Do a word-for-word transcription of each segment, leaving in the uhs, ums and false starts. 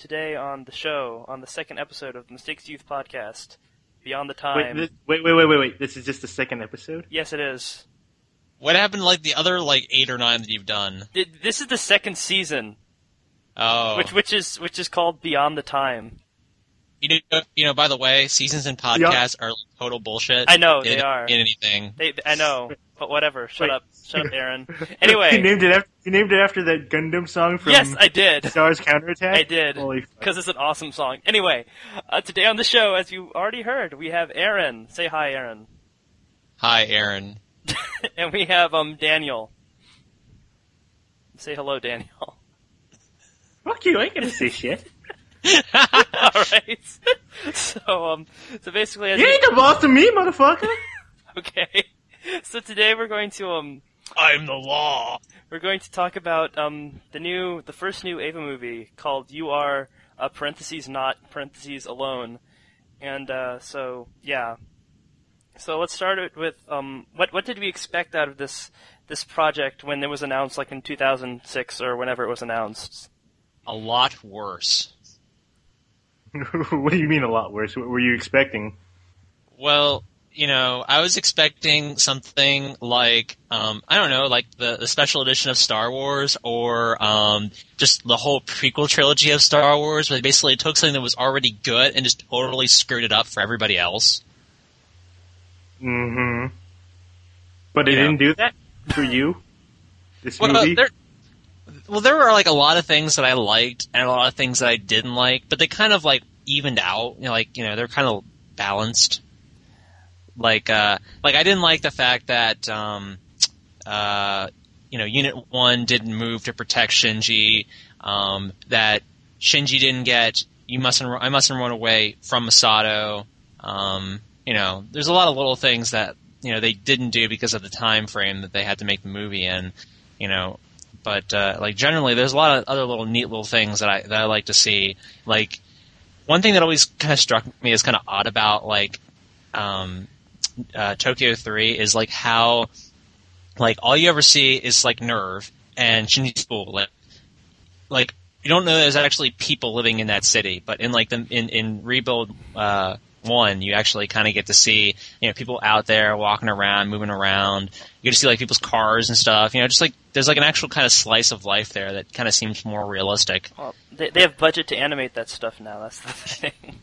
today on the show, on the second episode of the Mistakes Youth podcast, Beyond the Time. Wait, this, wait, wait, wait, wait, wait. This is just the second episode? Yes, it is. What happened to, like, the other, like, eight or nine that you've done? This is the second season. Oh. Which which is which is called Beyond the Time. You know, you know. By the way, seasons and podcasts yeah. are total bullshit. I know, in, they are. In anything. They, I know, but whatever. Shut wait. up. Shut up, Aaron. Anyway. You named it after, you named it after that Gundam song from Yes, I did. Star's Counterattack? I did. Because it's an awesome song. Anyway, uh, today on the show, as you already heard, we have Aaron. Say hi, Aaron. Hi, Aaron. And we have um Daniel. Say hello, Daniel. Fuck you, I ain't gonna say shit. Alright. So, um, so basically... As you ain't the boss of me, motherfucker! Okay. So today we're going to, um... I'm the law! We're going to talk about, um, the new, the first new Eva movie called You Are, uh, parentheses not, parentheses alone. And, uh, so, yeah. So let's start it with, um, what, what did we expect out of this, this project when it was announced, like in two thousand six or whenever it was announced? A lot worse. What do you mean a lot worse? What were you expecting? Well, you know, I was expecting something like, um, I don't know, like the, the special edition of Star Wars or um, just the whole prequel trilogy of Star Wars, where they basically took something that was already good and just totally screwed it up for everybody else. Mm-hmm. But it You know. didn't do that for you? This Well, movie? there, well, there were like a lot of things that I liked and a lot of things that I didn't like, but they kind of like evened out. You know, like you know, they're kind of balanced. Like, uh, like I didn't like the fact that, um, uh, you know, Unit One didn't move to protect Shinji. Um, that Shinji didn't get you mustn't I mustn't run away from Masato. Um, you know, there's a lot of little things that you know they didn't do because of the time frame that they had to make the movie in. You know. But uh, like generally, there's a lot of other little neat little things that I that I like to see. Like one thing that always kind of struck me as kind of odd about like um, uh, Tokyo three is like how like all you ever see is like Nerve and Shinji School. Like, like you don't know there's actually people living in that city, but in like the in in Rebuild uh, one, you actually kind of get to see you know people out there walking around, moving around. You get to see like people's cars and stuff. You know, just like there's like an actual kind of slice of life there that kind of seems more realistic. Well, they they have budget to animate that stuff now. That's the thing.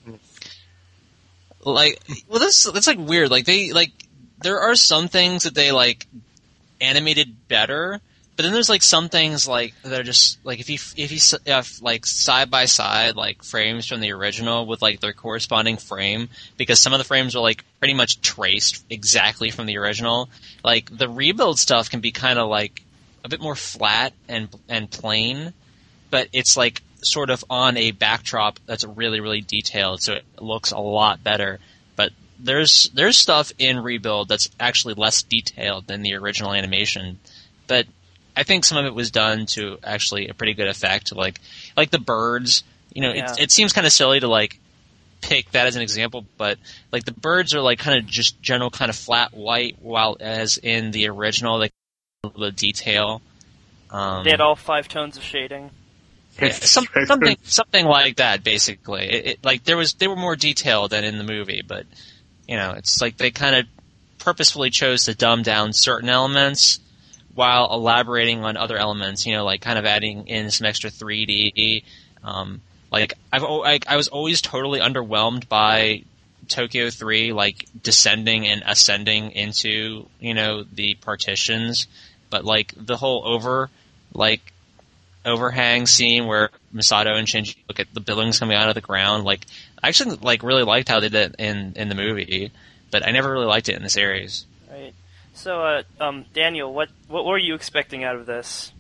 Like, well, that's that's like weird. Like they like there are some things that they like animated better, but then there's like some things like that are just like if you if you have like side by side like frames from the original with like their corresponding frame, because some of the frames are like pretty much traced exactly from the original. Like the Rebuild stuff can be kind of like a bit more flat and and plain, but it's like sort of on a backdrop that's really really detailed, so it looks a lot better. But there's there's stuff in Rebuild that's actually less detailed than the original animation, but I think some of it was done to actually a pretty good effect. Like like the birds, you know, Yeah. it, it seems kind of silly to like pick that as an example, but like the birds are like kind of just general kind of flat white, while as in the original they have a little detail. Um, They had all five tones of shading. yeah, some, something something like that, basically. It, it, like there was they were more detailed than in the movie, but you know, it's like they kind of purposefully chose to dumb down certain elements while elaborating on other elements. You know, like kind of adding in some extra three D. Um, like I've I, I was always totally underwhelmed by Tokyo three, like descending and ascending into you know the partitions, but like the whole over like. overhang scene where Masato and Shinji look at the buildings coming out of the ground. Like, I actually like really liked how they did it in in the movie, but I never really liked it in the series. Right. So, uh, um, Daniel, what what were you expecting out of this?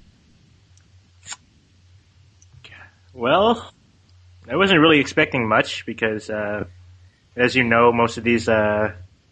Well, I wasn't really expecting much because, uh, as you know, most of these uh,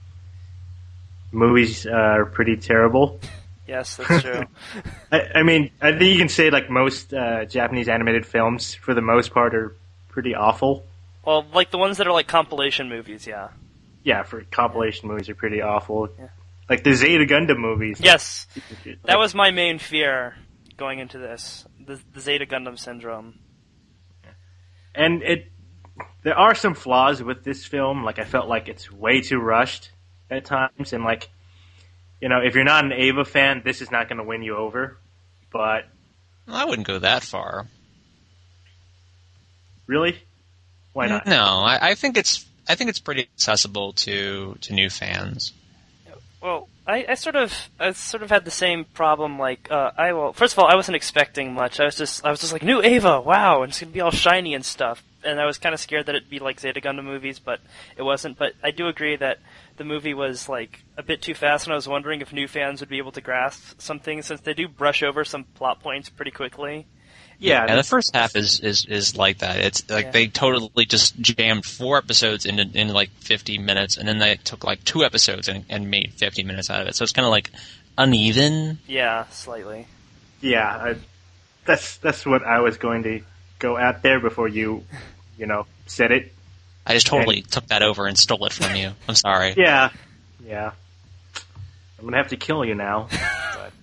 movies uh, are pretty terrible. Yes, that's true. I, I mean, I think you can say like most uh, Japanese animated films, for the most part, are pretty awful. Well, like the ones that are like compilation movies, yeah. Yeah, for compilation movies are pretty awful. Yeah. Like the Zeta Gundam movies. Yes, Like, that was my main fear going into this, the, the Zeta Gundam syndrome. and it there are some flaws with this film. Like I felt like it's way too rushed at times, and like you know, if you're not an Ava fan, this is not going to win you over. But I wouldn't go that far. Really, why not? No, I, I think it's I think it's pretty accessible to to new fans. Well, I, I sort of I sort of had the same problem. Like, uh, I well, first of all, I wasn't expecting much. I was just I was just like, new Ava, wow, and it's gonna be all shiny and stuff. And I was kind of scared that it'd be like Zeta Gundam movies, but it wasn't. But I do agree that the movie was like a bit too fast, and I was wondering if new fans would be able to grasp some things, since they do brush over some plot points pretty quickly. Yeah, Yeah, the first half is, is, is like that. It's like Yeah. they totally just jammed four episodes into into like fifty minutes, and then they took like two episodes and, and made fifty minutes out of it. So it's kind of like uneven. Yeah, slightly. yeah. I, that's that's what I was going to go at there before you, you know, said it. I just totally took that over and stole it from you. I'm sorry. Yeah, yeah. I'm gonna have to kill you now, but,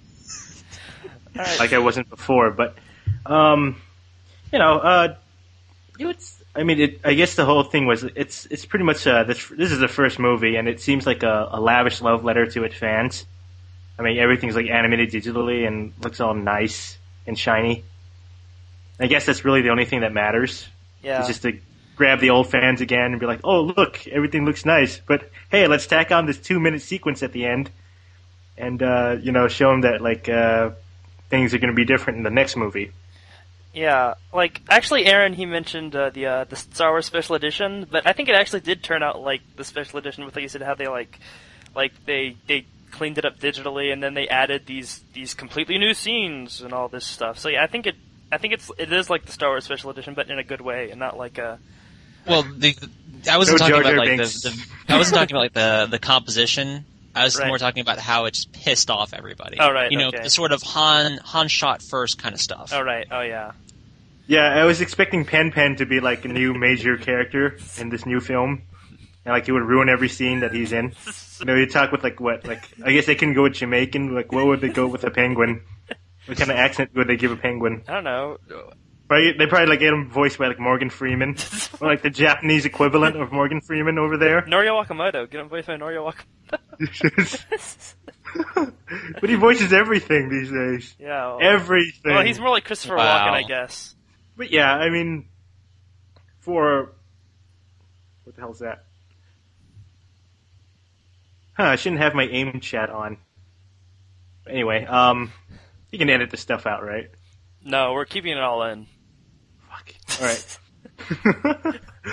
All right. like I wasn't before. But, um, you know, uh, you know, it's. I mean, it, I guess the whole thing was it's it's pretty much uh, this. This is the first movie, and it seems like a, a lavish love letter to its fans. I mean, everything's like animated digitally and looks all nice and shiny. I guess that's really the only thing that matters. Yeah. It's just to grab the old fans again and be like, oh, look, everything looks nice. But, hey, let's tack on this two-minute sequence at the end and, uh, you know, show them that, like, uh, things are going to be different in the next movie. Yeah, like actually, Aaron he mentioned uh, the uh, the Star Wars Special Edition, but I think it actually did turn out like the Special Edition with, like you said, how they like, like they they cleaned it up digitally and then they added these these completely new scenes and all this stuff. So yeah, I think it I think it's it is like the Star Wars Special Edition, but in a good way and not like a. Well, the, the, I wasn't No talking Jar about Jar like the, Binks. the I wasn't talking about like the the composition. I was Right. more talking about how it just pissed off everybody. Oh, right, You know, okay. the sort of Han Han shot first kind of stuff. Oh right, oh yeah. Yeah, I was expecting Pen Pen to be, like, a new major character in this new film. And, like, he would ruin every scene that he's in. You know, you talk with, like, what, like, I guess they can go with Jamaican. Like, what would they go with a penguin? What kind of accent would they give a penguin? I don't know. Probably, they probably like get him voiced by like Morgan Freeman, or like the Japanese equivalent of Morgan Freeman over there. Norio Wakamoto, get him voiced by Norio Wakamoto. But he voices everything these days. Yeah. Well, Everything. well, he's more like Christopher Wow. Walken, I guess. But yeah, I mean, for what the hell's that? Huh? I shouldn't have my aim chat on. Anyway, um, you can edit this stuff out, right? No, we're keeping it all in. Fuck. All right.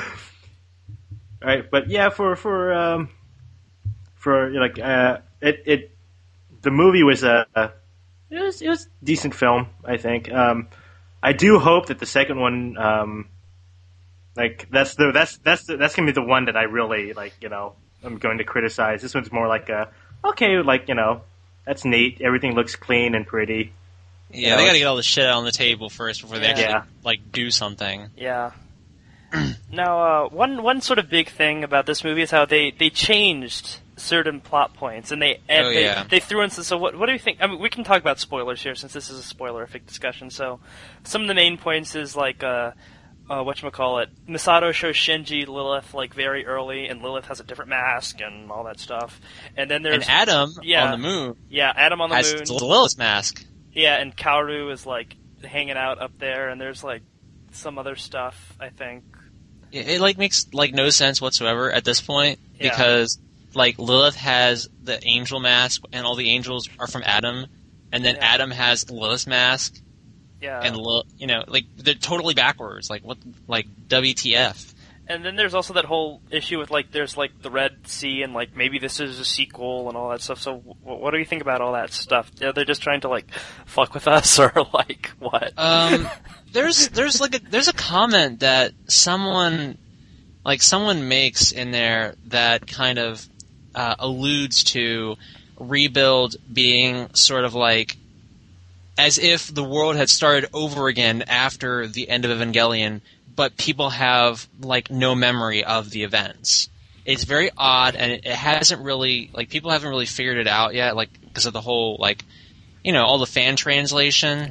All right, but yeah, for for um, for like uh, it it the movie was a uh, it was it was a decent film, I think. Um, I do hope that the second one, um, like that's the that's that's the, that's gonna be the one that I really like. You know, I'm going to criticize. This one's more like a okay, like you know, that's neat. Everything looks clean and pretty. Yeah, You they know, got to get all the shit out on the table first before they Yeah. actually Yeah. like do something. Yeah. Now, uh, one one sort of big thing about this movie is how they, they changed certain plot points, and they and Oh, they, yeah. they threw in. So, what what do you think? I mean, we can talk about spoilers here since this is a spoilerific discussion. So, some of the main points is like uh, uh whatchamacallit, Misato shows Shinji Lilith like very early, and Lilith has a different mask and all that stuff. And then there's And Adam yeah. on the moon yeah, Adam on the has moon. the Lilith mask. Yeah, and Kaoru is like hanging out up there, and there's like some other stuff, I think. It, it like makes like no sense whatsoever at this point Yeah. because like Lilith has the angel mask and all the angels are from Adam, and then Yeah. Adam has Lilith's mask Yeah. and Lil, you know like they're totally backwards. Like what like W T F? And then there's also that whole issue with like there's like the Red Sea and like maybe this is a sequel and all that stuff. So w- what do you think about all that stuff? Are they just trying to like fuck with us or like what? Um, there's there's like a there's a comment that someone like someone makes in there that kind of uh, alludes to Rebuild being sort of like as if the world had started over again after the end of Evangelion, but people have like no memory of the events. It's very odd, and it, it hasn't really like people haven't really figured it out yet, like because of the whole like you know all the fan translation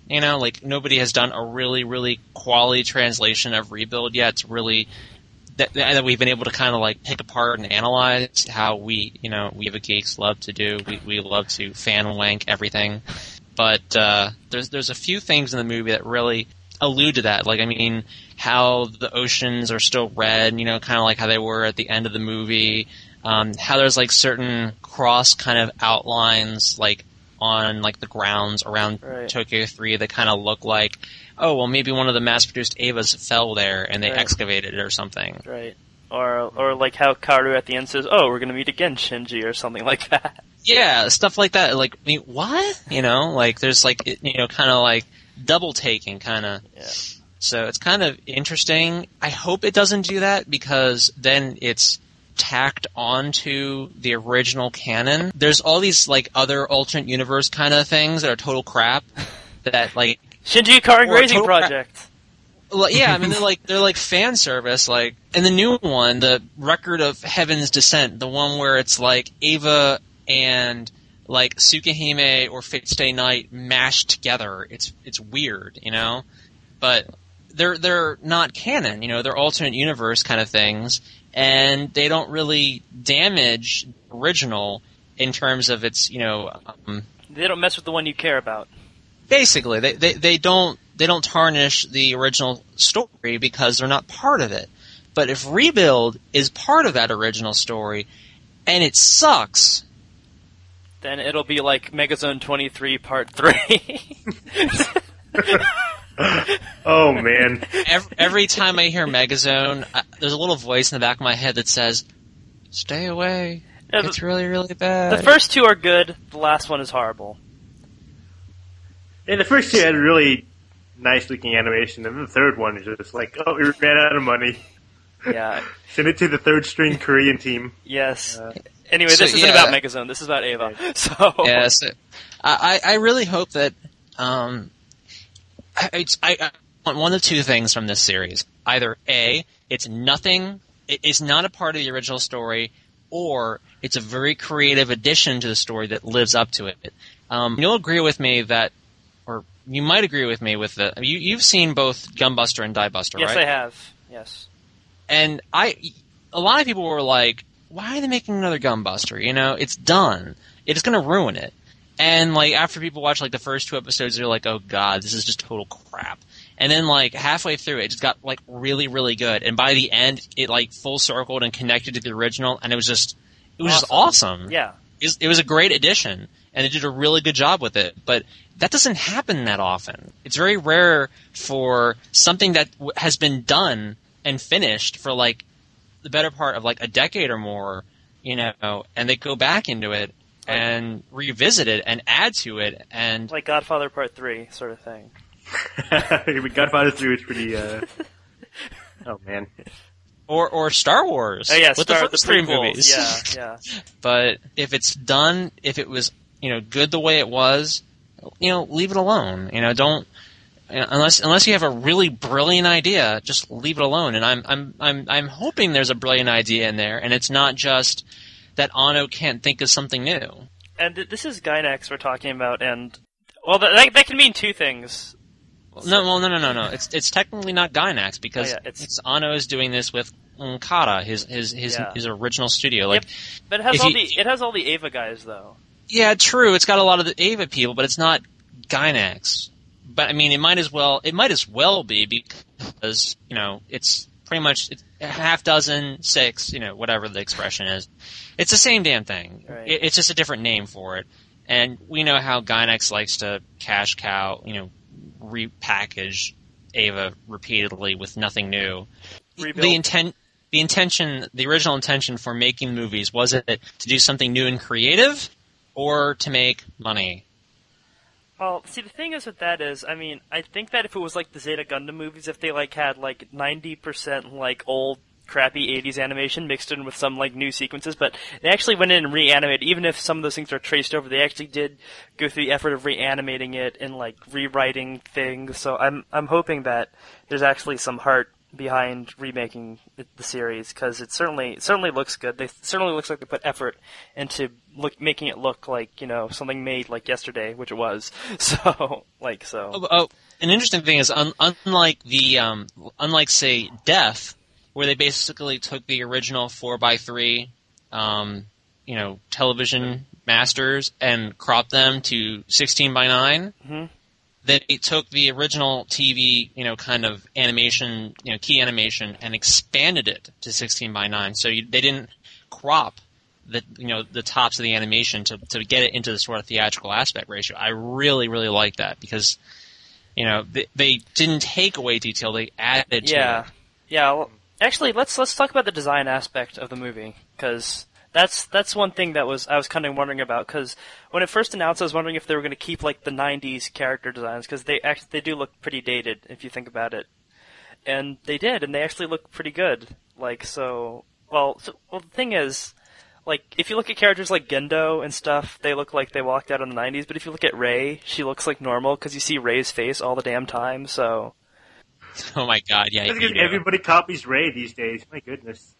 You know, like nobody has done a really, really quality translation of Rebuild yet. It's really that, that we've been able to kind of like pick apart and analyze how we, you know, we Eva geeks love to do. We we love to fan wank everything, but uh, there's there's a few things in the movie that really allude to that. Like, I mean, how the oceans are still red, you know, kind of like how they were at the end of the movie. Um, how there's like certain cross kind of outlines, like on like the grounds around right. Tokyo three that kind of look like, oh, well, maybe one of the mass-produced Evas fell there and they right. excavated it or something. Right. Or or like how Kaoru at the end says, "Oh, we're gonna meet again, Shinji," or something like that. Yeah, stuff like that. Like, I mean, what? You know, like there's like you know, kind of like double taking, kind of. Yeah. So it's kind of interesting. I hope it doesn't do that because then it's tacked onto the original canon. There's all these like other alternate universe kind of things that are total crap. That like Shinji Karring Racing Project. Crap. Well, yeah, I mean they're like they're like fan service. Like in the new one, the Record of Heaven's Descent, the one where it's like Eva and like Tsukihime or Fate Stay Night mashed together. It's it's weird, you know, but they're they're not canon. You know, they're alternate universe kind of things. And they don't really damage the original in terms of its, you know... Um, they don't mess with the one you care about. Basically, they, they, they don't they don't tarnish the original story because they're not part of it. But if Rebuild is part of that original story, and it sucks... Then it'll be like Megazone twenty-three Part three. Oh, man. Every, every time I hear Megazone, I, there's a little voice in the back of my head that says, stay away. Yeah, it's the, really, really bad. The first two are good. The last one is horrible. Yeah, the first two had really nice-looking animation, and the third one is just like, oh, we ran out of money. Yeah. Send it to the third-string Korean team. Yes. Uh, anyway, so, this isn't yeah. about Megazone. This is about Eva. So. Yeah, so I, I really hope that... Um, I, I, I want one of two things from this series. Either A, it's nothing, it's not a part of the original story, or it's a very creative addition to the story that lives up to it. Um, you'll agree with me that, or you might agree with me with the, you, you've seen both Gunbuster and Diebuster, yes, right? Yes, I have. Yes. And I, a lot of people were like, why are they making another Gunbuster? You know, it's done. It's going to ruin it. And, like, after people watch, like, the first two episodes, they're like, oh, God, this is just total crap. And then, like, halfway through, it just got, like, really, really good. And by the end, it, like, full circled and connected to the original, and it was just, it was awesome. just awesome. Yeah. It was, it was a great addition, and they did a really good job with it. But that doesn't happen that often. It's very rare for something that w- has been done and finished for, like, the better part of, like, a decade or more, you know, and they go back into it and revisit it and add to it, and like Godfather Part Three sort of thing. Godfather Three was pretty. Uh... Oh man. Or or Star Wars. Oh yeah, with Star the first the three prequels. movies. Yeah, yeah. But if it's done, if it was you know good the way it was, you know, leave it alone. You know, don't you know, unless unless you have a really brilliant idea, just leave it alone. And I'm I'm I'm I'm hoping there's a brilliant idea in there, and it's not just that Anno can't think of something new. And this is Gainax we're talking about, and well, that that can mean two things. No, well, no, no, no, no. It's it's technically not Gainax because oh, yeah, it's, it's Anno is doing this with Nkata, his his his, yeah. his original studio. Like, yep. But it has all you, the it has all the Eva guys though. Yeah, true. It's got a lot of the Eva people, but it's not Gainax. But I mean, it might as well it might as well be because you know it's pretty much it's a half dozen, six, you know, whatever the expression is. It's the same damn thing. Right. It, it's just a different name for it. And we know how Gainax likes to cash cow, you know, repackage Eva repeatedly with nothing new. Rebuild. The intent, the intention, the original intention for making movies, was it to do something new and creative, or to make money? Well, see, the thing is with that is, I mean, I think that if it was like the Zeta Gundam movies, if they like had like ninety percent like old crappy eighties animation mixed in with some like new sequences, but they actually went in and reanimated. Even if some of those things are traced over, they actually did go through the effort of reanimating it and like rewriting things. So I'm I'm hoping that there's actually some heart behind remaking the, the series because it certainly it certainly looks good. They certainly looks like they put effort into look making it look like, you know, something made like yesterday, which it was. So like so. Oh, oh an interesting thing is un- unlike the um, unlike say Death, where they basically took the original four by three, um, you know, television masters and cropped them to sixteen by nine. Mm-hmm. They took the original T V, you know, kind of animation, you know, key animation, and expanded it to sixteen by nine. So you, they didn't crop the, you know, the tops of the animation to to get it into the sort of theatrical aspect ratio. I really, really like that because, you know, they, they didn't take away detail; they added to yeah. it. Yeah, well, actually, let's let's talk about the design aspect of the movie because that's that's one thing that was I was kind of wondering about because when it first announced, I was wondering if they were going to keep like the nineties character designs because they actually they do look pretty dated if you think about it, and they did, and they actually look pretty good. Like so, well, so, well the thing is, like if you look at characters like Gendo and stuff, they look like they walked out in the nineties. But if you look at Rey, she looks like normal because you see Rey's face all the damn time. So. Oh my god, yeah. That's because everybody copies Rey these days. My goodness.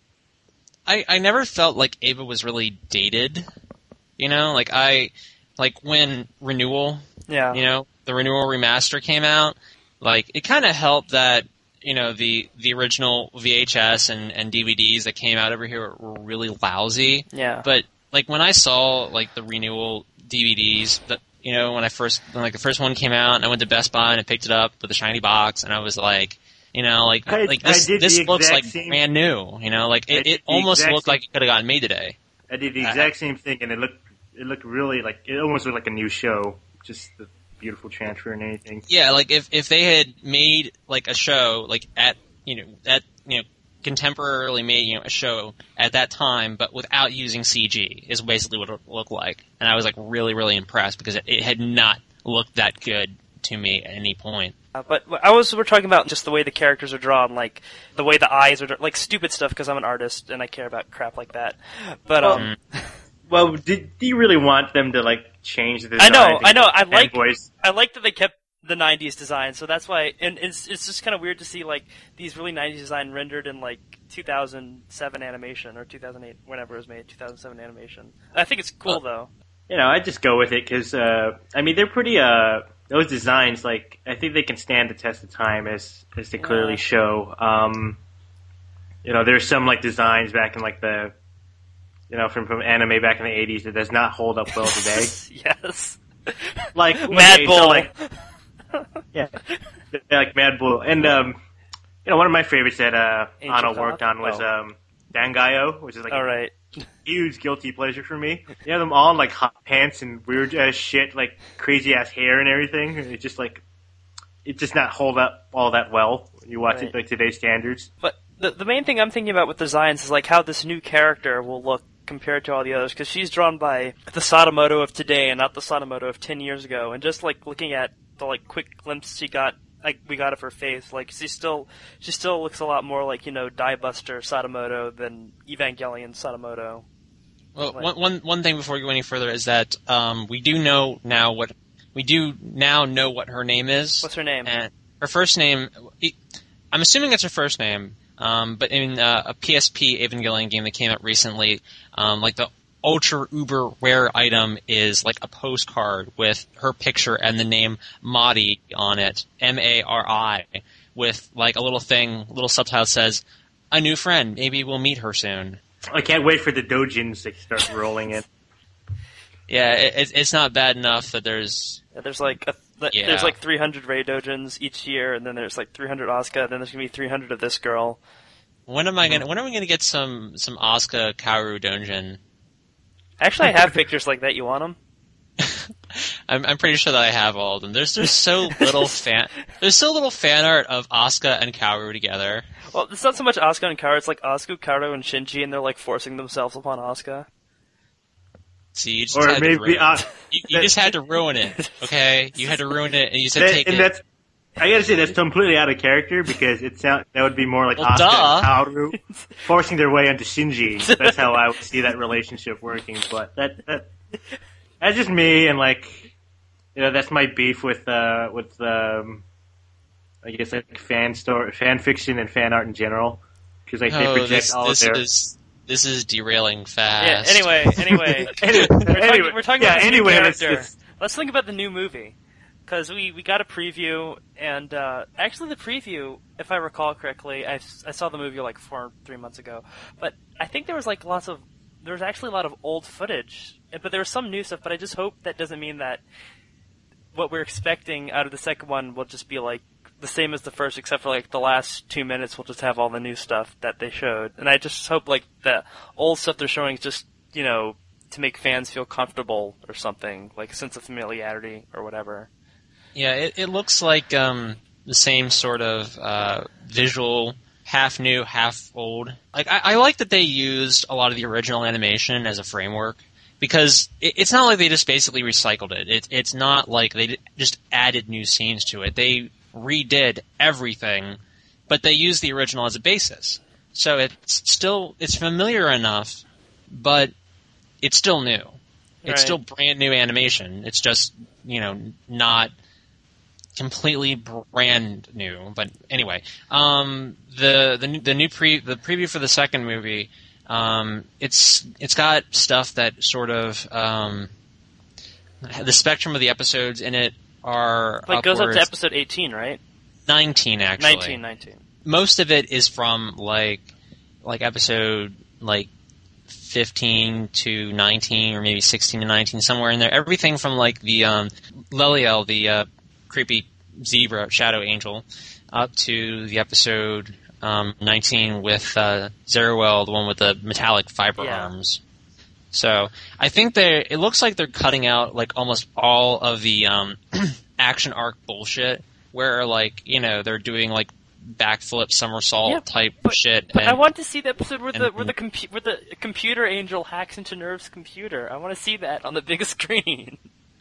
I, I never felt like Ava was really dated. You know, like I, like when Renewal, yeah. you know, the Renewal remaster came out, like it kind of helped that, you know, the, the original V H S and, and D V Ds that came out over here were really lousy. Yeah. But like when I saw like the Renewal D V Ds, that, you know, when I first, when like the first one came out and I went to Best Buy and I picked it up with a shiny box and I was like, you know, like, I, like this, this looks like same, brand new, you know, like it, it almost looked same, like it could have gotten made today. I did the exact same thing and it looked, it looked really like, it almost looked like a new show. Just the beautiful transfer and anything. Yeah, like if, if they had made like a show, like at, you know, at, you know, contemporarily made, you know, a show at that time, but without using C G is basically what it looked like. And I was like really, really impressed because it, it had not looked that good to me at any point. Uh, but I was we're talking about just the way the characters are drawn, like the way the eyes are, drawn, like stupid stuff because I'm an artist and I care about crap like that. But well, um, well, did, do you really want them to like change the I design? know, I know, I like, voice? I like that they kept the nineties design, so that's why, and it's it's just kind of weird to see like these really nineties design rendered in like two thousand seven animation or two thousand eight, whenever it was made, two thousand seven animation. I think it's cool well, though. You know, I just go with it because uh, I mean they're pretty. Uh, those designs, like I think they can stand the test of time, as as they clearly Yeah. show. Um, you know, there's some like designs back in like the, you know, from from anime back in the eighties that does not hold up well today. Yes. Like Mad okay, Bull. So, like, yeah, like Mad Bull, and um, you know, one of my favorites that uh, Angel Anno Cop? worked on was Oh. um, Dangayo, which is like All a right. huge guilty pleasure for me. You have them all in like hot pants and weird ass shit, like crazy ass hair and everything. It just like it just not hold up all that well when you watch Right. it like today's standards. But the the main thing I'm thinking about with designs is like how this new character will look compared to all the others, because she's drawn by the Sadamoto of today and not the Sadamoto of ten years ago. And just like looking at the like quick glimpse she got, like we got of her face, like she still she still looks a lot more like, you know, Diebuster Sadamoto than Evangelion Sadamoto. Well, Like- one, one, one thing before we go any further is that um, we do know now what we do now know what her name is. What's her name? And her first name, I'm assuming it's her first name. Um, but in uh, a P S P Evangelion game that came out recently, um, like the ultra uber rare item is like a postcard with her picture and the name Mari on it, M A R I, with like a little thing, little subtitle says, "A new friend. Maybe we'll meet her soon." I can't wait for the dojins to start rolling in. Yeah, it, it's not bad enough that there's Yeah, there's like a, th- Yeah. there's like three hundred Ray Dojins each year, and then there's like three hundred Asuka, then there's gonna be three hundred of this girl. when am I gonna when are we gonna get some some Asuka Kaoru Donjin? Actually, I have pictures like that. You want them? I'm I'm pretty sure that I have all of them. There's there's so little fan there's so little fan art of Asuka and Kaoru together. Well, it's not so much Asuka and Kaoru, it's like Asuka, Kaoru, and Shinji, and they're like forcing themselves upon Asuka. So you just Or had to maybe ruin, uh, you, you just had to ruin it, okay? You had to ruin it, and you said that, take and it. that's I gotta say that's completely out of character because it sound that would be more like Well, Asuka duh. and Kaoru forcing their way onto Shinji. That's how I would see that relationship working. But that that that's just me, and like you know that's my beef with uh with um I guess like fan story, fan fiction, and fan art in general, because like they Oh, project this, all this of their. is this is derailing fast. Yeah. Anyway, anyway, anyway, we're talking, anyway, we're talking yeah, about this anyway, new let's, character. let's, Let's think about the new movie, because we, we got a preview, and uh, actually the preview, if I recall correctly, I, I saw the movie like four three months ago, but I think there was like lots of there was actually a lot of old footage, but there was some new stuff. But I just hope that doesn't mean that what we're expecting out of the second one will just be like the same as the first, except for like the last two minutes will just have all the new stuff that they showed. And I just hope like the old stuff they're showing is just, you know, to make fans feel comfortable or something, like a sense of familiarity or whatever. Yeah, it, it looks like um, the same sort of uh, visual, half new, half old. Like I, I like that they used a lot of the original animation as a framework, because it, it's not like they just basically recycled it. it. It's not like they just added new scenes to it. They redid everything, but they used the original as a basis. So it's still it's familiar enough, but it's still new. It's Right. still brand new animation. It's just, you know, not completely brand new. But anyway, um, the the the new pre the preview for the second movie, um, it's it's got stuff that sort of um, the spectrum of the episodes in it are Like goes up upwards to episode eighteen, right? nineteen actually. Nineteen, nineteen. Most of it is from like like episode like fifteen to nineteen, or maybe sixteen to nineteen, somewhere in there. Everything from like the um, Leliel, the uh, creepy zebra shadow angel, up to the episode um, nineteen with uh, Zeruel, the one with the metallic fiber Yeah. arms. So I think they it looks like they're cutting out like almost all of the um, action arc bullshit, where like, you know, they're doing like backflip somersault Yeah, type but- shit. But and, I want to see the episode where the and- where the compu- where the computer angel hacks into Nerve's computer. I want to see that on the big screen.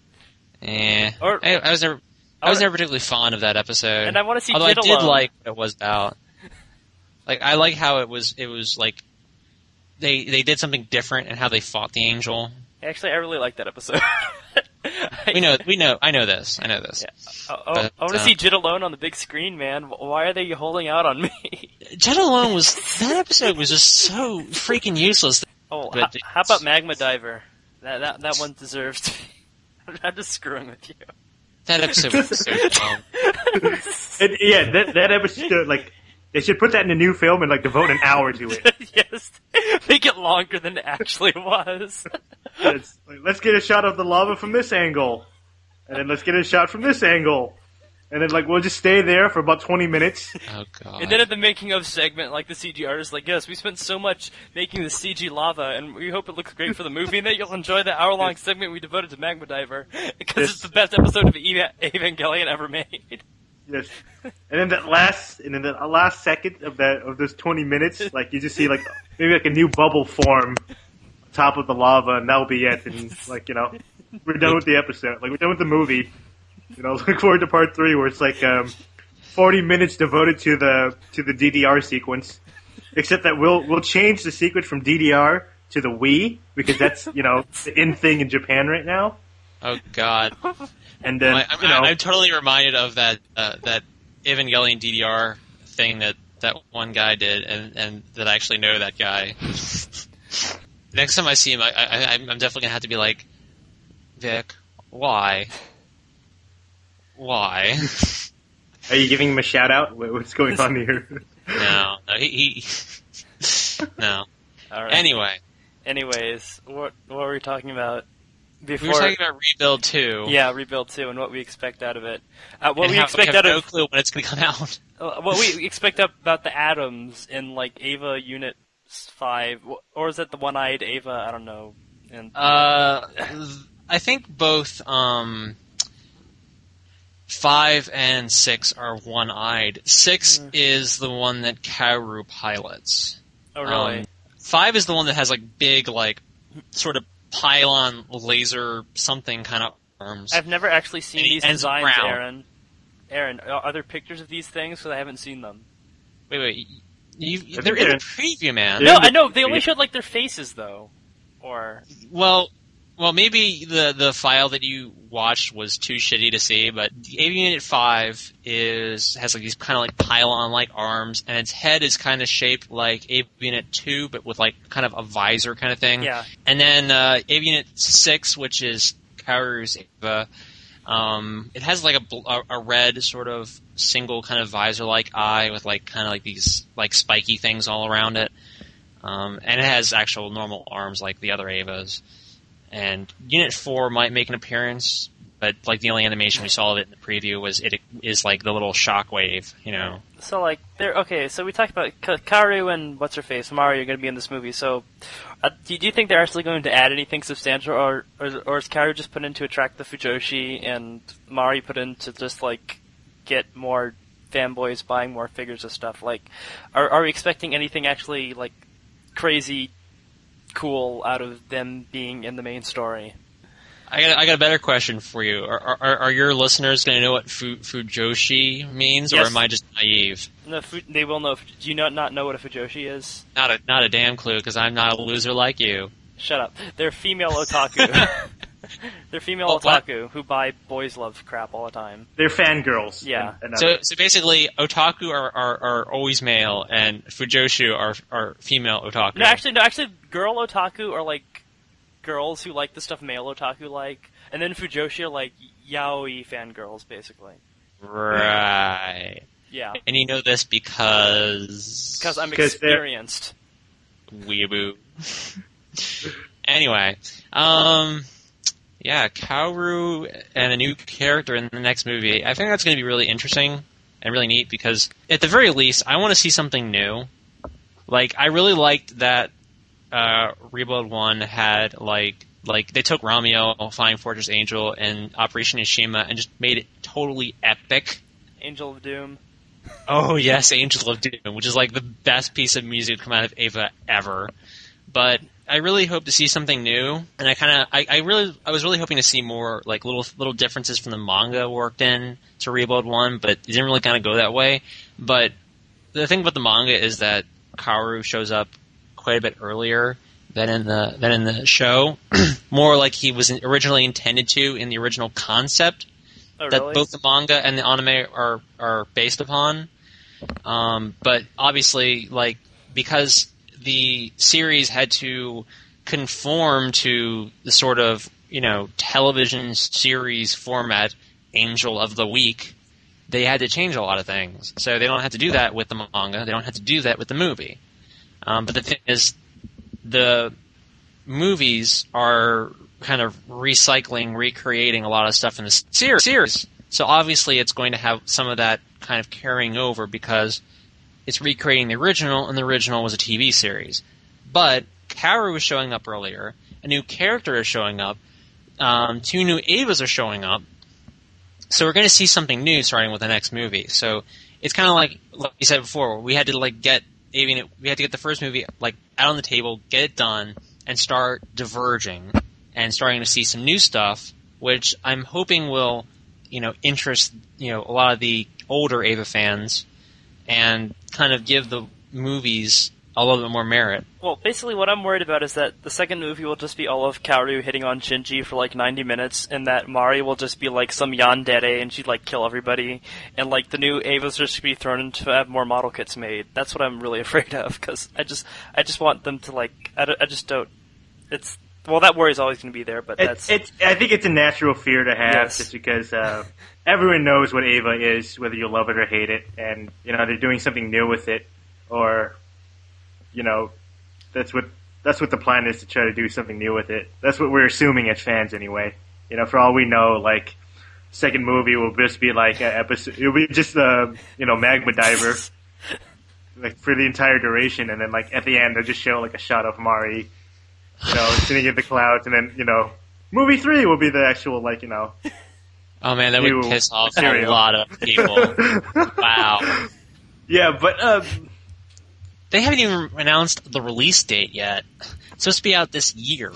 eh, Or- I, I was never I or- was never particularly fond of that episode. And I want to see Although Jid I did alone. like what it was about. Like I like how it was. It was like they they did something different in how they fought the angel. Actually, I really like that episode. We know. We know. I know this. I know this. Yeah. Oh, oh, But, I want to uh, see Jid alone on the big screen, man. Why are they holding out on me? Jet Alone was that episode was just so freaking useless. Oh, But h- how about Magma Diver? That that that one deserves to be. I'm just screwing with you. That episode was so dumb. and, yeah, that that episode, like, they should put that in a new film and like devote an hour to it. Yes, make it longer than it actually was. It's like, let's get a shot of the lava from this angle, and then let's get a shot from this angle, and then like we'll just stay there for about twenty minutes. Oh god. And then at the making of segment, like the C G artist, like, yes, we spent so much making the C G lava, and we hope it looks great for the movie, and that you'll enjoy the hour-long segment we devoted to Magma Diver, because Yes. it's the best episode of Eva- Evangelion ever made. Yes, and then that last, and then the last second of that of those twenty minutes, like you just see like maybe like a new bubble form on top of the lava, and that'll be it. And like you know, we're done with the episode. Like we're done with the movie. You know, look forward to part three, where it's like um, forty minutes devoted to the to the D D R sequence. Except that we'll we'll change the sequence from D D R to the Wii, because that's you know the in thing in Japan right now. Oh god. And then I, I'm, you know, I'm totally reminded of that uh, that Evangelion D D R thing that, that one guy did, and, and that I actually know that guy. Next time I see him, I, I, I'm definitely gonna have to be like, Vic, why? Why? are you giving him a shout out? What- What's going on here? No, no, he, he no. All right. Anyway, Anyways, what what were we talking about before? we were talking about Rebuild two. Yeah, Rebuild two, and what we expect out of it. Uh, what and we how, expect we have out no of clue when it's gonna come out. uh, what we expect about the atoms in like Ava Unit Five, or is it the one-eyed Ava? I don't know. And Uh, I think both um, five and six are one-eyed. Six Mm. is the one that Kaoru pilots. oh really? Um, five is the one that has like big, like sort of pylon laser something kind of arms. I've never actually seen and he these ends designs, brown. Aaron. Aaron, are are there pictures of these things? Because I haven't seen them. Wait, wait, you, think they're in they're- the preview, man. Yeah. No, the- I know they only yeah. showed like their faces though, or Well, Well, maybe the, the file that you watched was too shitty to see, but the Ava Unit five is has like these kind of like pylon-like arms, and its head is kind of shaped like Ava Unit two, but with like kind of a visor kind of thing. Yeah. And then uh, Ava Unit six, which is Kaoru's Ava, um, it has like a, bl- a red sort of single kind of visor-like eye with like kind of like these like spiky things all around it. Um, and it has actual normal arms like the other Avas. And Unit four might make an appearance, but like the only animation we saw of it in the preview was it is like the little shockwave, you know. So like, there. Okay, so we talked about Ka- Kaoru and what's her face, Mari, are going to be in this movie. So, uh, do, do you think they're actually going to add anything substantial, or or, or is Kaoru just put in to attract the Fujoshi and Mari put in to just like get more fanboys buying more figures of stuff? Like, are are we expecting anything actually like crazy cool out of them being in the main story? I got I got a better question for you. Are are, are your listeners going to know what fu, Fujoshi means, Yes. or am I just naive? No, fu- they will know. Do you not not know what a Fujoshi is? Not a not a damn clue, because I'm not a loser like you. Shut up. They're female otaku. They're female Well, what? otaku who buy boys love crap all the time. They're fangirls. Yeah. And, and So other- so basically, otaku are, are, are always male, and Fujoshi are are female otaku. No, actually, no. Actually, girl otaku are like girls who like the stuff male otaku like, and then Fujoshi are like yaoi fangirls, basically. Right. Yeah, And you know this because because I'm 'Cause they're- experienced. weeaboo. Anyway, um, yeah, Kaoru and a new character in the next movie. I think that's going to be really interesting and really neat because, at the very least, I want to see something new. Like, I really liked that uh, Rebuild One had like like they took Ramio, Flying Fortress Angel, and Operation Ishima and just made it totally epic. Angel of Doom. Oh yes, Angel of Doom, which is like the best piece of music to come out of Ava ever. But I really hope to see something new, and I kind of, I, I really, I was really hoping to see more like little little differences from the manga worked in to Rebuild One, but it didn't really kind of go that way. But the thing about the manga is that Kaoru shows up quite a bit earlier than in the than in the show, more like he was originally intended to in the original concept. Oh, That really? both the manga and the anime are are based upon. Um, but obviously, like, because the series had to conform to the sort of, you know, television series format Angel of the Week, they had to change a lot of things. So they don't have to do that with the manga. They don't have to do that with the movie. Um, but the thing is, the movies are kind of recycling, recreating a lot of stuff in the ser- series. So obviously it's going to have some of that kind of carrying over because it's recreating the original, and the original was a T V series. But Kaoru is showing up earlier, a new character is showing up, um, two new Avas are showing up, so we're going to see something new starting with the next movie. So it's kind of like, like you said before, we had to like get Avian, we had to get the first movie like out on the table, get it done, and start diverging and starting to see some new stuff, which I'm hoping will, you know, interest, you know, a lot of the older Ava fans and kind of give the movies a little bit more merit. Well, basically what I'm worried about is that the second movie will just be all of Kaoru hitting on Shinji for like ninety minutes, and that Mari will just be like some yandere and she'd like kill everybody, and like the new Avas are just be thrown in to have more model kits made. That's what I'm really afraid of, because I just, I just want them to like, I, don't- I just don't, it's, well, that worry's always going to be there, but that's... It's, it's, I think it's a natural fear to have, Yes. just because uh, everyone knows what Ava is, whether you love it or hate it, and you know they're doing something new with it, or you know that's what that's what the plan is, to try to do something new with it. That's what we're assuming as fans, anyway. You know, for all we know, like second movie will just be like an episode. It'll be just a you know magma diver, like for the entire duration, and then like at the end they'll just show like a shot of Mari. You know, sitting in the clouds, and then, you know, movie three will be the actual, like, you know... Oh man, that would new piss off material. a lot of people. Wow. Yeah, but, uh... They haven't even announced the release date yet. It's supposed to be out this year.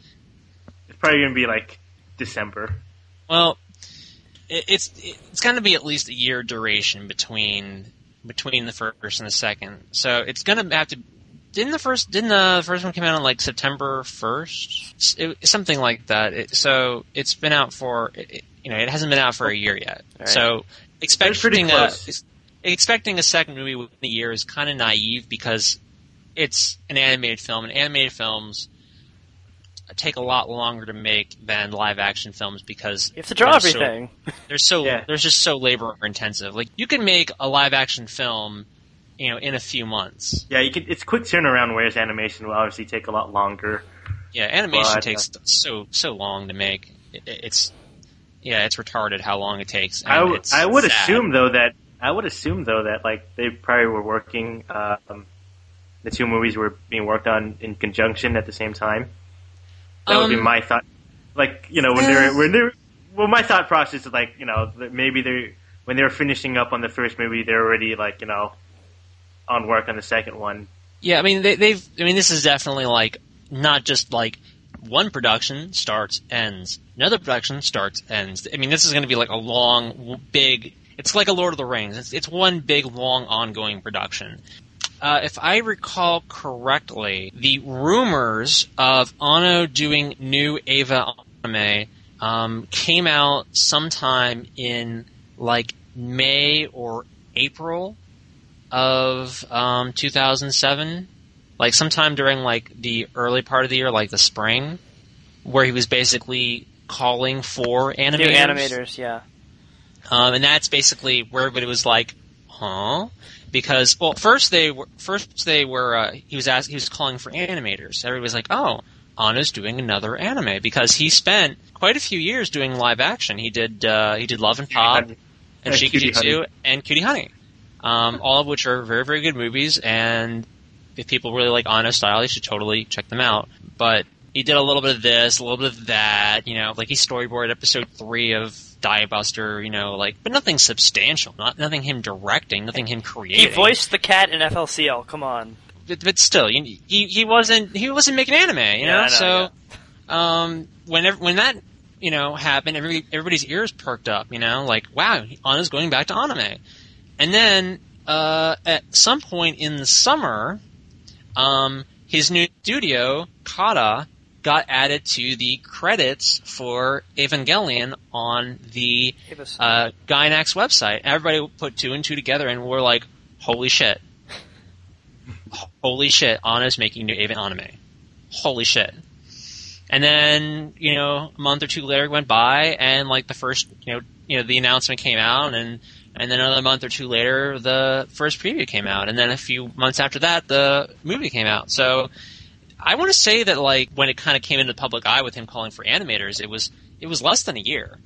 It's probably gonna be, like, December. Well, it, it's it's going to be at least a year duration between between the first and the second. So it's going to have to didn't the first didn't the first one come out on like September first? It, something like that. It, so it's been out for it, you know it hasn't been out for a year yet. Right. So expecting a expecting a second movie within a year is kind of naive because it's an animated film, and animated films take a lot longer to make than live action films because you have to draw they're everything. So, they're so yeah. they're just so labor intensive. Like you can make a live action film, you know, in a few months. Yeah, you can. It's quick turnaround, whereas animation will obviously take a lot longer. Yeah, animation but, takes uh, so so long to make. It, it's yeah, it's retarded how long it takes. And I, w- it's I would sad. assume though that I would assume though that like they probably were working. Um, the two movies were being worked on in conjunction at the same time. That would be Um, my thought. Like, you know, when they're, when they're, well, my thought process is like, you know, that maybe they when they were finishing up on the first movie, they're already like, you know, on work on the second one. Yeah, I mean, they, they've, I mean, this is definitely like, not just like, one production starts, ends. Another production starts, ends. I mean, this is going to be like a long, big, it's like a Lord of the Rings. It's, it's one big, long, ongoing production. Uh, if I recall correctly, the rumors of Anno doing new Eva anime um, came out sometime in like May or April of um, two thousand seven, like sometime during like the early part of the year, like the spring, where he was basically calling for animators. New animators, yeah. Um, and that's basically where everybody was like, huh? Because, well, first they were, first they were, uh, he was asked, he was calling for animators. Everybody was like, oh, Anno's doing another anime, because he spent quite a few years doing live action. He did, uh, he did Love and Pop, and And Shikijutsu, and Cutie Honey. Um, all of which are very, very good movies, and if people really like Anno's style, you should totally check them out. But he did a little bit of this, a little bit of that, you know, like he storyboarded episode three of Die Buster, you know, like, but nothing substantial, not nothing him directing, nothing him creating. He voiced the cat in F L C L. Come on. But, but still, you, he he wasn't he wasn't making anime, you Yeah, know. I know, so, um, whenever when that you know happened, everybody everybody's ears perked up, you know, like wow, Anno's going back to anime, and then uh, at some point in the summer, um, his new studio Kata got added to the credits for Evangelion on the uh, Gainax website. Everybody put two and two together and we're like, holy shit. Holy shit, Anno's making new Evan anime. Holy shit. And then, you know, a month or two later went by and like the first, you know, you know, the announcement came out, and and then another month or two later the first preview came out, and then a few months after that the movie came out. So I want to say that, like, when it kind of came into the public eye with him calling for animators, it was it was less than a year.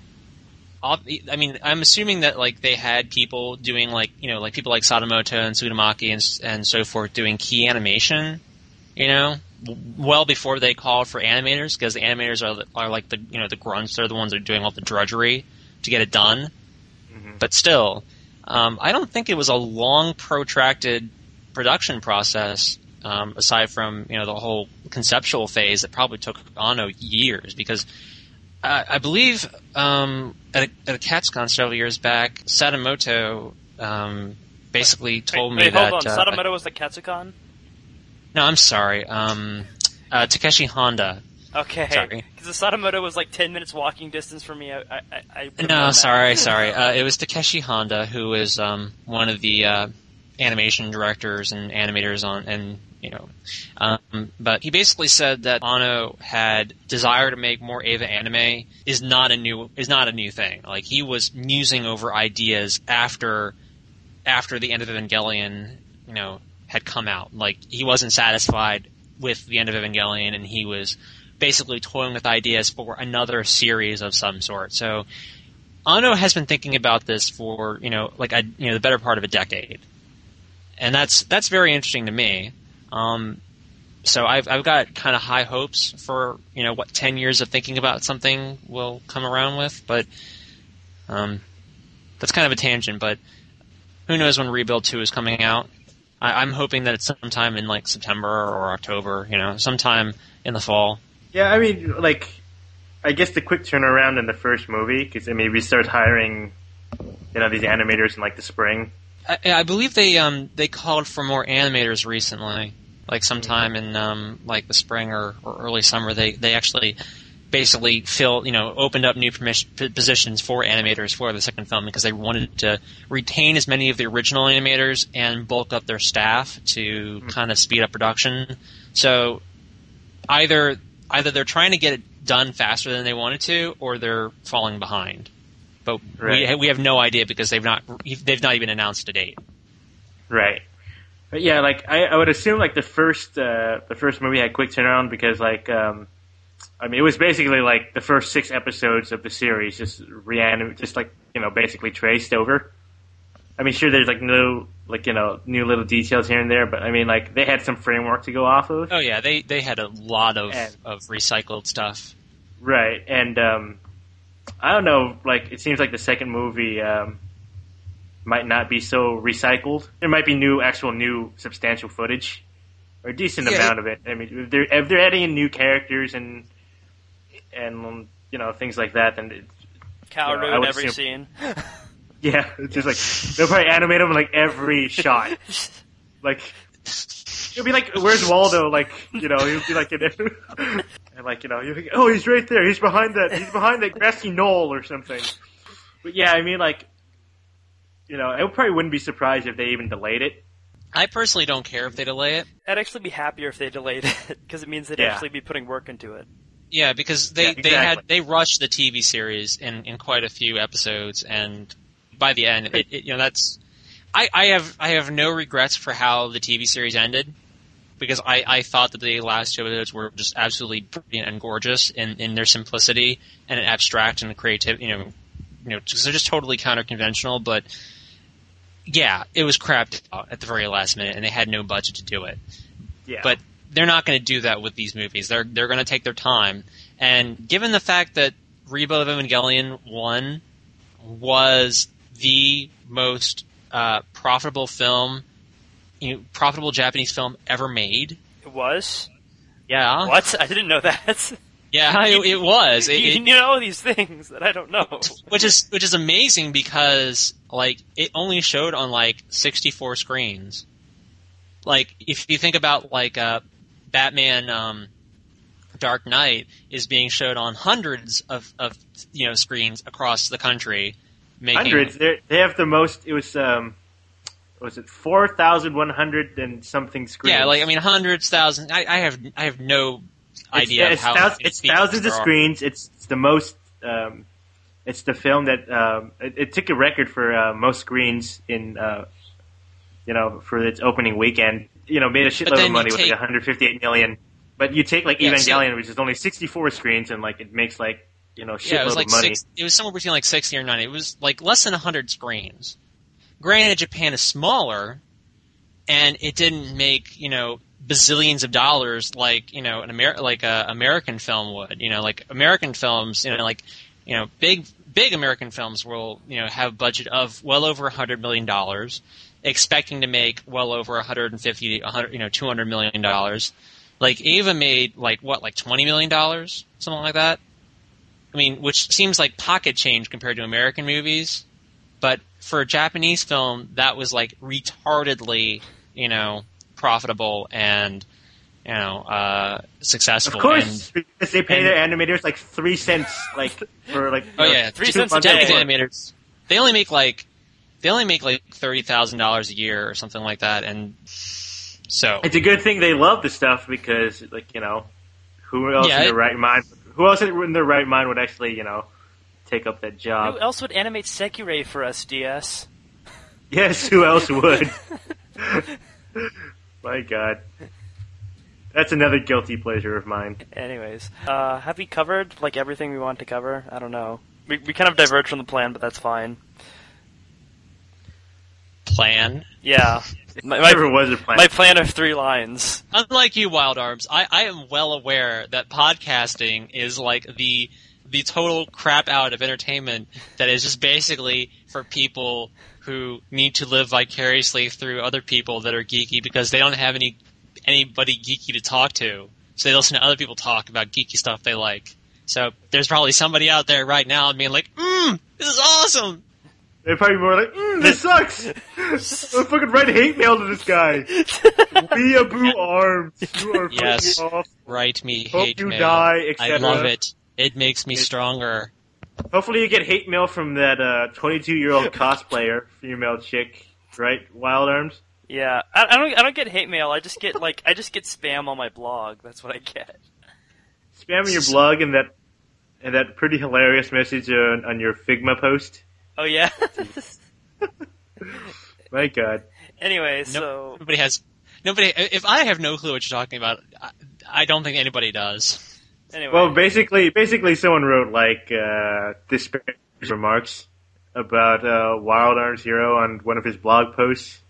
I mean, I'm assuming that, like, they had people doing, like, you know, like people like Sadamoto and Tsugamaki and and so forth doing key animation, you know, well before they called for animators, because the animators are are like the you know the grunts. They're the ones that are doing all the drudgery to get it done. Mm-hmm. But still, um, I don't think it was a long, protracted production process. Um, aside from, you know, the whole conceptual phase that probably took Anno years, because I, I believe um, at, a, at a CatsCon several years back, Sadamoto um, basically told wait, wait, me hold that... on. Uh, Sadamoto was the CatsCon? No, I'm sorry. Um, uh, Takeshi Honda. Okay. Sorry. Because the Sadamoto was like ten minutes walking distance from me. I, I, I I No, sorry, sorry. Uh, it was Takeshi Honda, who is um, one of the uh, animation directors and animators on... and You know, um, but he basically said that Anno had desire to make more Eva anime is not a new is not a new thing. Like, he was musing over ideas after after the end of Evangelion, you know, had come out. Like, he wasn't satisfied with the end of Evangelion, and he was basically toying with ideas for another series of some sort. So Anno has been thinking about this for, you know, like a you know the better part of a decade, and that's that's very interesting to me. Um, so I've I've got kind of high hopes for, you know, what ten years of thinking about something will come around with, but um, that's kind of a tangent. But who knows when Rebuild two is coming out? I, I'm hoping that it's sometime in like September or October, you know, sometime in the fall. Yeah, I mean, like, I guess the quick turnaround in the first movie, because I mean, we start hiring, you know, these animators in like the spring. I, I believe they um they called for more animators recently. like sometime in um, like the spring or, or early summer. They they actually basically fill, you know, opened up new permission, positions for animators for the second film because they wanted to retain as many of the original animators and bulk up their staff to mm. kind of speed up production. So either either they're trying to get it done faster than they wanted to, or they're falling behind. But right. we we have no idea because they've not they've not even announced a date. Right. But yeah, like I, I would assume like the first uh, the first movie had quick turnaround because like. Um, I mean, it was basically like the first six episodes of the series, just reanim- just like you know, basically traced over. I mean, sure, there's like no, like you know, new little details here and there, but I mean, like they had some framework to go off of. Oh yeah, they they had a lot of and, of recycled stuff. Right, and um, I don't know, like it seems like the second movie um, might not be so recycled. There might be new, actual new, substantial footage. Or a decent yeah, amount of it. I mean, if they're, if they're adding in new characters and and you know things like that, then it, Kaoru you know, in every assume, scene. Yeah, it's just like they'll probably animate him in like every shot. Like it'll be like, "Where's Waldo?" Like you know, he'll be like in it, and like you know, you think, "Oh, he's right there. He's behind that. He's behind that grassy knoll or something." But yeah, I mean, like you know, I probably wouldn't be surprised if they even delayed it. I personally don't care if they delay it. I'd actually be happier if they delayed it because it means they'd yeah. actually be putting work into it. Yeah, because they, yeah, exactly. they had they rushed the T V series in, in quite a few episodes, and by the end, it, it, you know that's I, I have I have no regrets for how the T V series ended because I, I thought that the last two episodes were just absolutely brilliant and gorgeous in, in their simplicity and abstract and creative. You know, you know, they're just totally counter-conventional, but. Yeah, it was crapped out at the very last minute, and they had no budget to do it. Yeah. But they're not going to do that with these movies. They're they're going to take their time. And given the fact that Rebirth of Evangelion one was the most uh, profitable film, you know, profitable Japanese film ever made. It was? Yeah. What? I didn't know that. Yeah, it, it was. It, you, it, you know these things that I don't know. Which is which is amazing because like it only showed on like sixty-four screens. Like if you think about like uh, Batman um, Dark Knight is being showed on hundreds of, of you know screens across the country. Making, hundreds. They're, they have the most. It was um, was it four thousand one hundred and something screens? Yeah, like I mean hundreds, thousands. I, I have I have no. idea it's, of it's how thousands, it's thousands of screens. It's, it's the most. Um, it's the film that um, it, it took a record for uh, most screens in. Uh, you know, for its opening weekend. You know, made a shitload of money take, with like one hundred fifty-eight million. But you take like yeah, Evangelion, so, which is only sixty-four screens, and like it makes like you know shitload yeah, it was like of money. Six, it was somewhere between like sixty or ninety. It was like less than one hundred screens. Granted, Japan is smaller, and it didn't make you know. bazillions of dollars like you know an Amer- like a American film would you know like American films you know like you know big big American films will you know have a budget of well over a hundred million dollars, expecting to make well over a hundred and fifty, a hundred you know two hundred million dollars. Like Ava made like what like twenty million dollars, something like that. I mean, which seems like pocket change compared to American movies, but for a Japanese film that was like retardedly you know. profitable and you know uh successful. Of course, and, because they pay and, their animators like three cents, like for like. Oh know, yeah, three cents a Japanese animators. They only make like they only make like thirty thousand dollars a year or something like that, and so it's a good thing they love the stuff because like you know who else yeah, in their it, right mind who else in their right mind would actually you know take up that job? Who else would animate Sekirei for us, D S? Yes, who else would? My God. That's another guilty pleasure of mine. Anyways, uh, have we covered like everything we want to cover? I don't know. We we kind of diverged from the plan, but that's fine. Plan? Yeah. My, my, never was a plan. My plan of three lines. Unlike you, Wild Arms, I, I am well aware that podcasting is like the the total crap out of entertainment that is just basically for people who need to live vicariously through other people that are geeky because they don't have any anybody geeky to talk to. So they listen to other people talk about geeky stuff they like. So there's probably somebody out there right now being like, mmm, this is awesome! They're probably more like, mm, this sucks! I'm fucking write hate mail to this guy! Weeaboo arms! You are Yes. fucking off. Write me Hope hate you mail. die, et I cetera. love it. It makes me stronger. Hopefully you get hate mail from that uh, twenty-two-year-old cosplayer, female chick, right? Wild Arms? Yeah, I, I don't. I don't get hate mail. I just get like I just get spam on my blog. That's what I get. Spamming your blog and that and that pretty hilarious message on, on your Figma post. Oh yeah. My God. Anyway, No, so nobody has. Nobody. If I have no clue what you're talking about, I, I don't think anybody does. anyway. Well, basically, basically, someone wrote like uh, disparaging remarks about uh, Wild Arms Hero on one of his blog posts,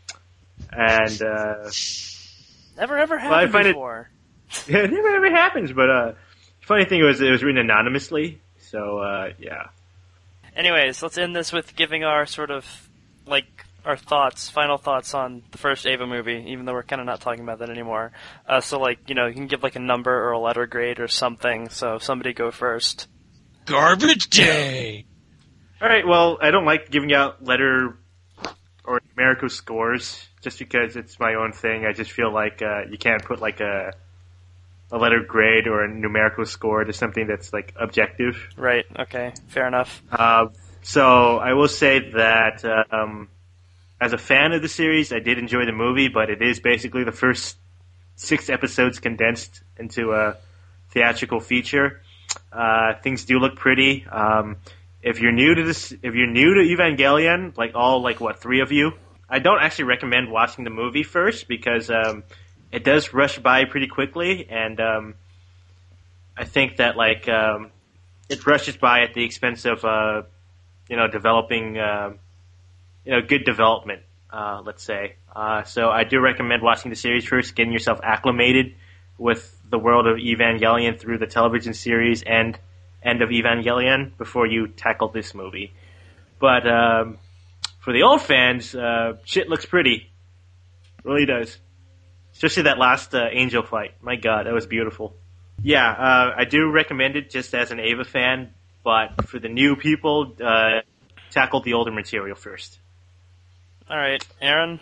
and uh, never ever well, I happened find it- before. yeah, it never ever happens. But uh, the funny thing was, it was written anonymously, so uh, yeah. Anyways, let's end this with giving our sort of like our thoughts, final thoughts on the first Ava movie, even though we're kind of not talking about that anymore. Uh, so, like, you know, you can give like a number or a letter grade or something. So, somebody go first. Garbage day. All right. Well, I don't like giving out letter or numerical scores just because it's my own thing. I just feel like uh, you can't put like a a letter grade or a numerical score to something that's like objective. Right. Okay. Fair enough. Uh, so I will say that uh, um, as a fan of the series, I did enjoy the movie, but it is basically the first six episodes condensed into a theatrical feature. Uh, things do look pretty. Um, if you're new to this, if you're new to Evangelion, like all like what three of you, I don't actually recommend watching the movie first because um, it does rush by pretty quickly, and um, I think that like um, it rushes by at the expense of uh, you know developing uh, you know good development. Uh, let's say. Uh, so I do recommend watching the series first, getting yourself acclimated with the world of Evangelion through the television series and End of Evangelion before you tackle this movie. But um, for the old fans, uh, shit looks pretty. It really does. Especially that last uh, angel fight. My God, that was beautiful. Yeah, uh, I do recommend it just as an Ava fan, but for the new people, uh, tackle the older material first. All right, Aaron.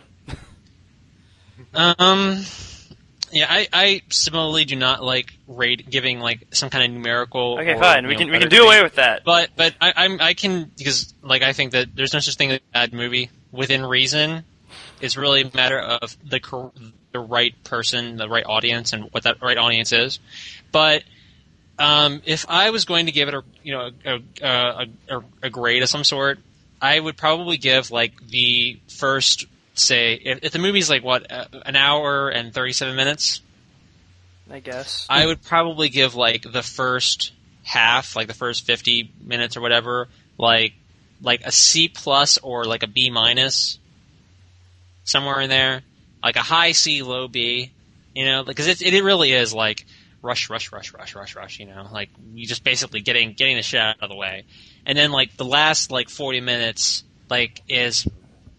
Um, yeah, I, I similarly do not like rate giving like some kind of numerical. Okay, or, fine. you We know, can we letter can do grade. away with that. But but I, I'm I can because like I think that there's no such thing as a bad movie within reason. It's really a matter of the cor- the right person, the right audience, and what that right audience is. But um, if I was going to give it a you know a a, a, a grade of some sort, I would probably give like the first say if, if the movie's like what uh, an hour and thirty-seven minutes. I guess. I would probably give like the first half, like the first fifty minutes or whatever, like like a C plus or like a B minus, somewhere in there, like a high C, low B, you know, because it it really is like rush, rush, rush, rush, rush, rush, you know, like you just basically getting getting the shit out of the way, and then like the last like forty minutes like is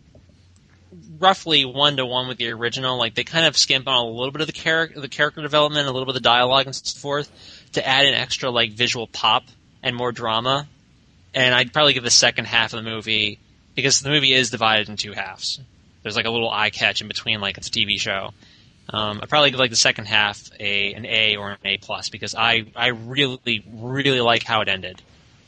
roughly one to one with the original. Like they kind of skimp on a little bit of the character, the character development, a little bit of the dialogue and so forth, to add an extra like visual pop and more drama. And I'd probably give the second half of the movie, because the movie is divided in two halves. There's like a little eye catch in between, like it's a T V show. Um, I'd probably give like the second half a an A or an A plus because I I really really like how it ended.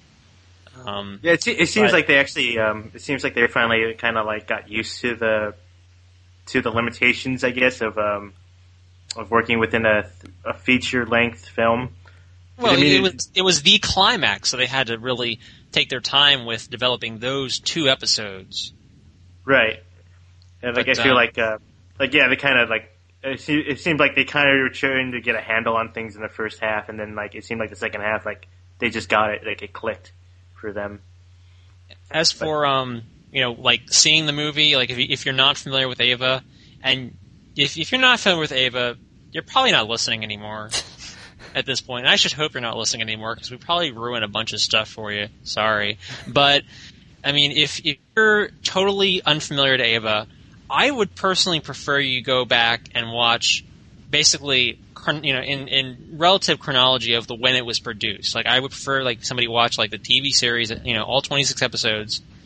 Um, Yeah, it, it seems but- like they actually. Um, it seems like they finally kind of like got used to the to the limitations, I guess, of um, of working within a a feature length film. Well, I mean, it was it was the climax, so they had to really take their time with developing those two episodes. Right. And like But, I feel uh, like uh, like yeah, they kind of like it, se- it seemed like they kind of were trying to get a handle on things in the first half, and then like it seemed like the second half, like they just got it, like it clicked for them. As for um, you know, like seeing the movie, like if you, if you're not familiar with Ava, and if if you're not familiar with Ava, you're probably not listening anymore at this point. And I should hope you're not listening anymore because we probably ruined a bunch of stuff for you. Sorry, but I mean, if, if you're totally unfamiliar to Ava, I would personally prefer you go back and watch basically, chron- you know, in, in relative chronology of the when it was produced. Like, I would prefer like somebody watch like the T V series, you know, all twenty-six episodes,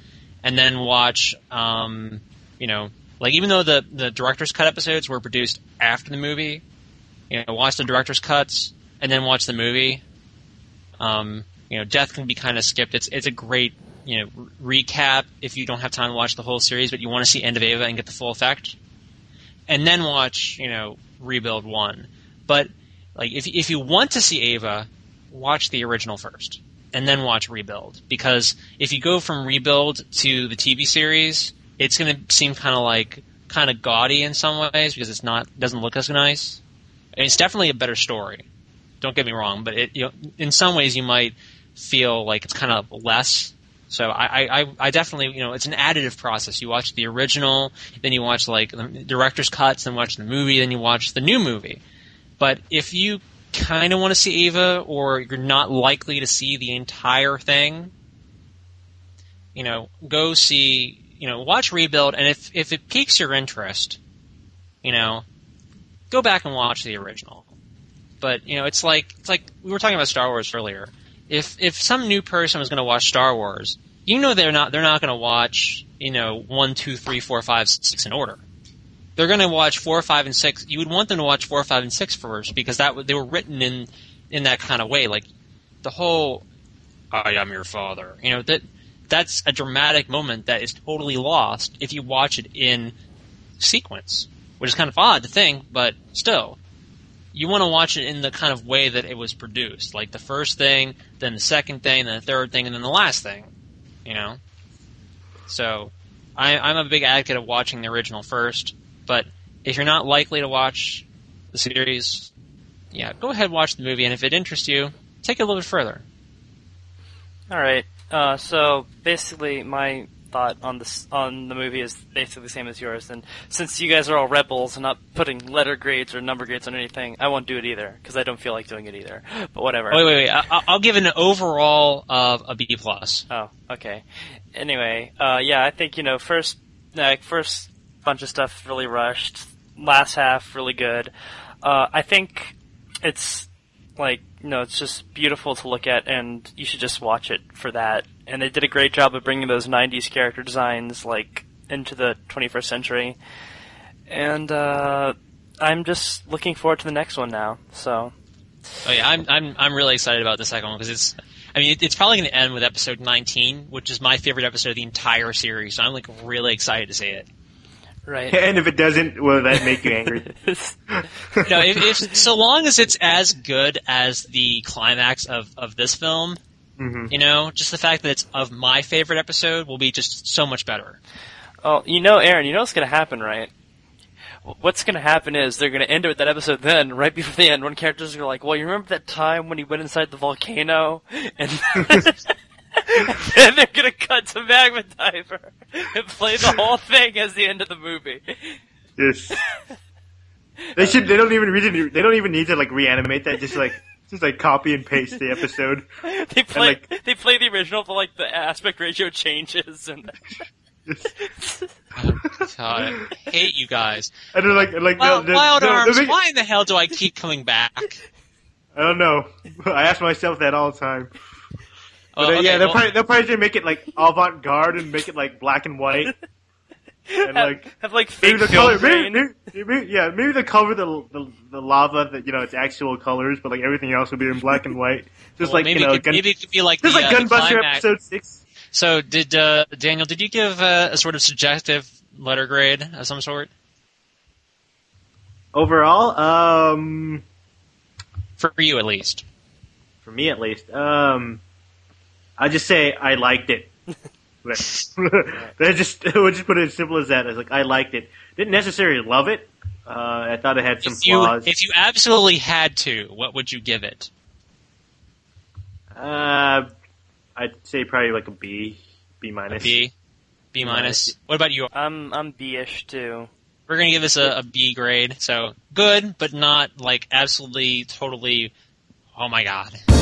and then watch, um, you know, like even though the the director's cut episodes were produced after the movie, you know, watch the director's cuts and then watch the movie. Um, you know, death can be kind of skipped. It's it's a great, you know, recap if you don't have time to watch the whole series, but you want to see End of Eva and get the full effect. And then watch, you know, Rebuild one. But like if if you want to see Eva, watch the original first, and then watch Rebuild. Because if you go from Rebuild to the T V series, it's going to seem kind of like kind of gaudy in some ways because it's not doesn't look as nice. And it's definitely a better story. Don't get me wrong, but it, you know, in some ways you might feel like it's kind of less. So I, I, I definitely, you know, it's an additive process. You watch the original, then you watch like the director's cuts, then watch the movie, then you watch the new movie. But if you kind of want to see Eva, or you're not likely to see the entire thing, you know, go see, you know, watch Rebuild, and if if it piques your interest, you know, go back and watch the original. But you know, it's like it's like we were talking about Star Wars earlier. If if some new person was going to watch Star Wars, you know they're not they're not going to watch, you know, one, two, three, four, five, six in order. They're going to watch four, five, and six. You would want them to watch four, five, and six first because that they were written in in that kind of way. Like the whole "I am your father," you know, that that's a dramatic moment that is totally lost if you watch it in sequence, which is kind of odd to think, but still. You want to watch it in the kind of way that it was produced, like the first thing, then the second thing, then the third thing, and then the last thing, you know? So, I, I'm a big advocate of watching the original first, but if you're not likely to watch the series, yeah, go ahead and watch the movie, and if it interests you, take it a little bit further. Alright, uh, so basically my thought on this on the movie is basically the same as yours, and since you guys are all rebels and not putting letter grades or number grades on anything, I won't do it either because I don't feel like doing it either. But whatever. Wait, wait, wait. I, I'll give an overall of a B plus. Oh, okay. Anyway, uh, yeah, I think you know first, like first bunch of stuff really rushed. Last half really good. Uh, I think it's like you know it's just beautiful to look at, and you should just watch it for that. And they did a great job of bringing those nineties character designs, like, into the twenty-first century. And, uh, I'm just looking forward to the next one now, so. Oh yeah, I'm, I'm, I'm really excited about the second one, because it's, I mean, it, it's probably going to end with episode nineteen, which is my favorite episode of the entire series, so I'm, like, really excited to see it. Right. And if it doesn't, will that make you angry? No, if, if, so long as it's as good as the climax of, of this film, mm-hmm. you know, just the fact that it's of my favorite episode will be just so much better. Oh, you know, Aaron, you know what's going to happen, right? What's going to happen is they're going to end it with that episode then, right before the end, when characters are like, well, you remember that time when he went inside the volcano? And then they're going to cut to Magma Diver and play the whole thing as the end of the movie. Yes. They should, they don't even really, they don't even need to, like, reanimate that, just, like, just, like, copy and paste the episode. They play, and, like, they play the original, but, like, the aspect ratio changes and... Oh, God, I hate you guys. And they're like, like Wild, they're, they're, Wild they're, Arms, they're, why in the hell do I keep coming back? I don't know. I ask myself that all the time. But Oh, uh, okay, yeah, they'll well, probably, they'll probably just make it like avant-garde and make it like black and white. And like have, have like maybe fake the color, film maybe, grain. maybe, maybe, yeah, maybe the color the, the the lava that you know it's actual colors, but like everything else will be in black and white. Just well, like maybe you know, it could, gun, maybe it could be like just the, like uh, the Gunbuster climax. episode six. So, did uh, Daniel? Did you give uh, a sort of subjective letter grade of some sort Overall, um, for you at least? for me at least, um, I just say I liked it. I just we'll just put it as simple as that. It's like I liked it. Didn't necessarily love it. Uh, I thought it had some If you, flaws. if you absolutely had to, what would you give it? Uh, I'd say probably like a B, B minus. A B, B minus. What about you? I'm I'm B-ish too. We're gonna give this a, a B grade. So good, but not like absolutely, totally. Oh my God.